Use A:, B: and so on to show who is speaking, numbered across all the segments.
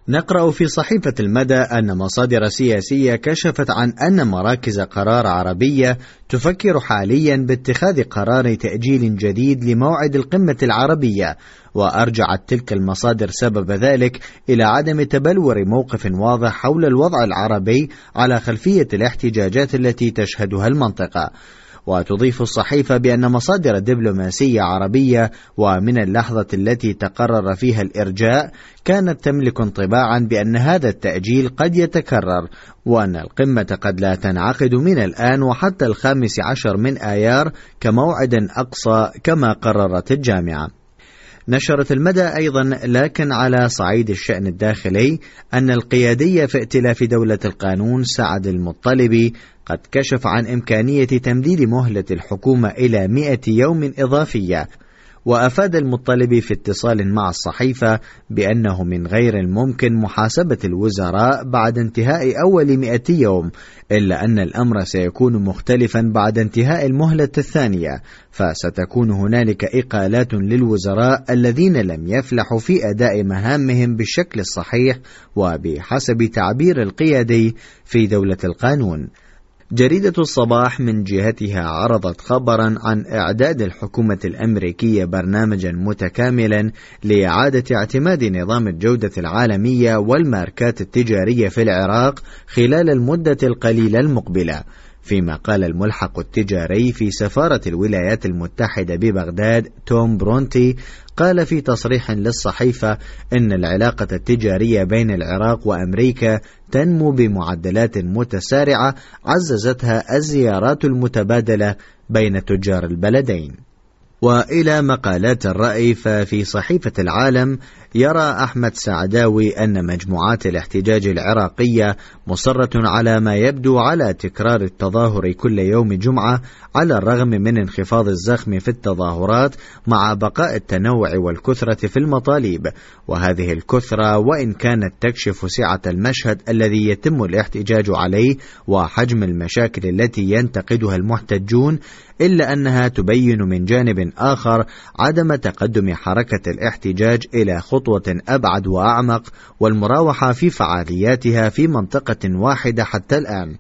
A: نقرأ في صحيفة المدى أن مصادر سياسية كشفت عن أن مراكز قرار عربية تفكر حاليا باتخاذ قرار تأجيل جديد لموعد القمة العربية، وأرجعت تلك المصادر سبب ذلك إلى عدم تبلور موقف واضح حول الوضع العربي على خلفية الاحتجاجات التي تشهدها المنطقة. وتضيف الصحيفة بأن مصادر دبلوماسية عربية ومن اللحظة التي تقرر فيها الإرجاء كانت تملك انطباعا بأن هذا التأجيل قد يتكرر، وأن القمة قد لا تنعقد من الآن وحتى 15 من آيار كموعد أقصى كما قررت الجامعة. نشرت المدى أيضا لكن على صعيد الشأن الداخلي أن القيادي في ائتلاف دولة القانون سعد المطلبي قد كشف عن إمكانية تمديد مهلة الحكومة إلى 100 يوم إضافية. وأفاد المطلبي في اتصال مع الصحيفة بأنه من غير الممكن محاسبة الوزراء بعد انتهاء أول 100 يوم، إلا أن الأمر سيكون مختلفا بعد انتهاء المهلة الثانية، فستكون هنالك إقالات للوزراء الذين لم يفلحوا في أداء مهامهم بالشكل الصحيح وبحسب تعبير القيادي في دولة القانون. جريدة الصباح من جهتها عرضت خبرا عن إعداد الحكومة الأمريكية برنامجا متكاملا لإعادة اعتماد نظام الجودة العالمية والماركات التجارية في العراق خلال المدة القليلة المقبلة. فيما قال الملحق التجاري في سفارة الولايات المتحدة ببغداد توم برونتي قال في تصريح للصحيفة إن العلاقة التجارية بين العراق وأمريكا تنمو بمعدلات متسارعة عززتها الزيارات المتبادلة بين تجار البلدين. وإلى مقالات الرأي، ففي صحيفة العالم يرى أحمد سعداوي أن مجموعات الاحتجاج العراقية مصرة على ما يبدو على تكرار التظاهر كل يوم جمعة على الرغم من انخفاض الزخم في التظاهرات مع بقاء التنوع والكثرة في المطالب. وهذه الكثرة وإن كانت تكشف سعة المشهد الذي يتم الاحتجاج عليه وحجم المشاكل التي ينتقدها المحتجون، إلا أنها تبين من جانب آخر عدم تقدم حركة الاحتجاج إلى خطوة أبعد وأعمق والمراوحة في فعالياتها في منطقة واحدة حتى الآن.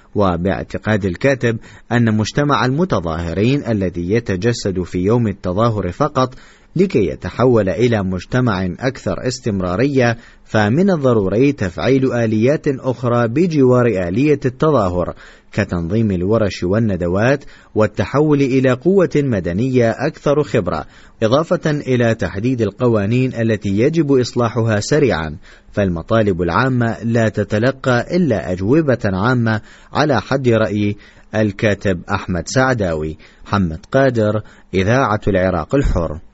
A: وباعتقاد الكاتب أن مجتمع المتظاهرين الذي يتجسد في يوم التظاهر فقط لكي يتحول إلى مجتمع أكثر استمرارية، فمن الضروري تفعيل آليات أخرى بجوار آلية التظاهر كتنظيم الورش والندوات والتحول إلى قوة مدنية أكثر خبرة، إضافة إلى تحديد القوانين التي يجب إصلاحها سريعا. فالمطالب العامة لا تتلقى إلا أجوبة عامة على حد رأي الكاتب أحمد سعداوي. محمد قادر، إذاعة العراق الحر.